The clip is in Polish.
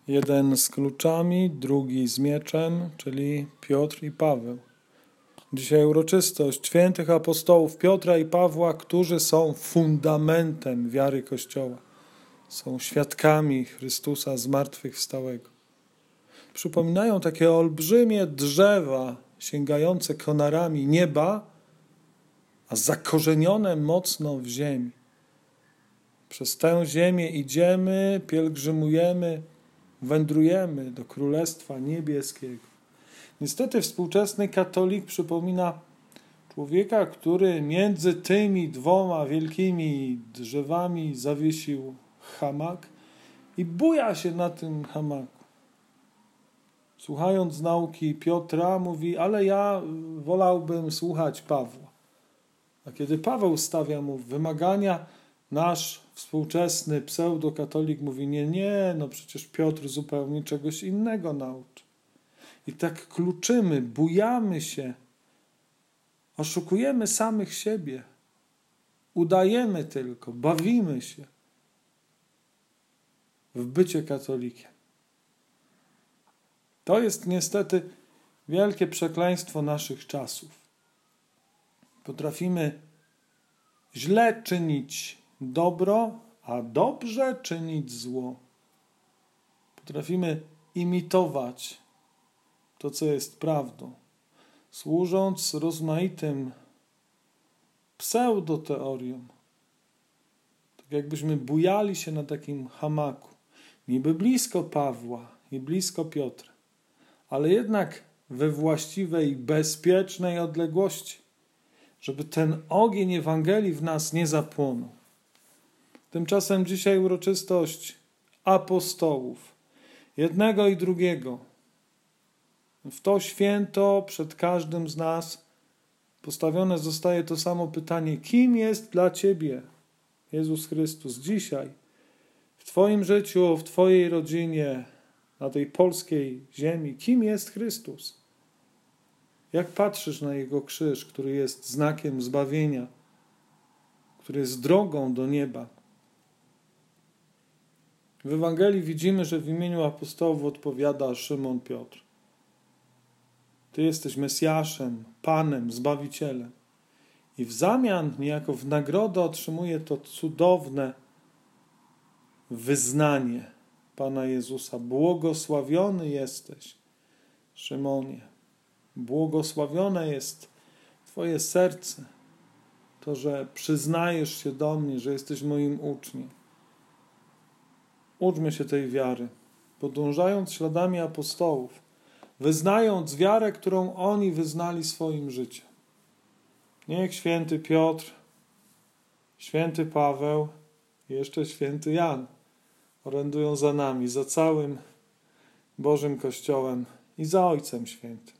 Jeden z kluczami, drugi z mieczem, czyli Piotr i Paweł. Dzisiaj uroczystość świętych apostołów Piotra i Pawła, którzy są fundamentem wiary Kościoła. Są świadkami Chrystusa zmartwychwstałego. Przypominają takie olbrzymie drzewa sięgające konarami nieba, a zakorzenione mocno w ziemi. Przez tę ziemię idziemy, pielgrzymujemy, wędrujemy do Królestwa Niebieskiego. Niestety współczesny katolik przypomina człowieka, który między tymi dwoma wielkimi drzewami zawiesił hamak i buja się na tym hamaku. Słuchając nauki Piotra, mówi, ale ja wolałbym słuchać Pawła. A kiedy Paweł stawia mu wymagania, nasz współczesny pseudokatolik mówi, nie, przecież Piotr zupełnie czegoś innego nauczy. I tak kluczymy, bujamy się, oszukujemy samych siebie, udajemy tylko, bawimy się w bycie katolikiem. To jest niestety wielkie przekleństwo naszych czasów. Potrafimy źle czynić dobro, a dobrze czynić zło. Potrafimy imitować to, co jest prawdą, służąc rozmaitym pseudoteoriom. Tak jakbyśmy bujali się na takim hamaku, niby blisko Pawła i blisko Piotra, ale jednak we właściwej, bezpiecznej odległości, żeby ten ogień Ewangelii w nas nie zapłonął. Tymczasem dzisiaj uroczystość apostołów, jednego i drugiego. W to święto przed każdym z nas postawione zostaje to samo pytanie: kim jest dla Ciebie Jezus Chrystus dzisiaj, w Twoim życiu, w Twojej rodzinie, na tej polskiej ziemi? Kim jest Chrystus? Jak patrzysz na Jego krzyż, który jest znakiem zbawienia, który jest drogą do nieba? W Ewangelii widzimy, że w imieniu apostołów odpowiada Szymon Piotr. Ty jesteś Mesjaszem, Panem, Zbawicielem. I w zamian, niejako w nagrodę otrzymuje to cudowne wyznanie Pana Jezusa. Błogosławiony jesteś, Szymonie. Błogosławione jest Twoje serce. To, że przyznajesz się do mnie, że jesteś moim uczniem. Uczmy się tej wiary, podążając śladami apostołów, wyznając wiarę, którą oni wyznali swoim życiem. Niech święty Piotr, święty Paweł i jeszcze święty Jan orędują za nami, za całym Bożym Kościołem i za Ojcem Świętym.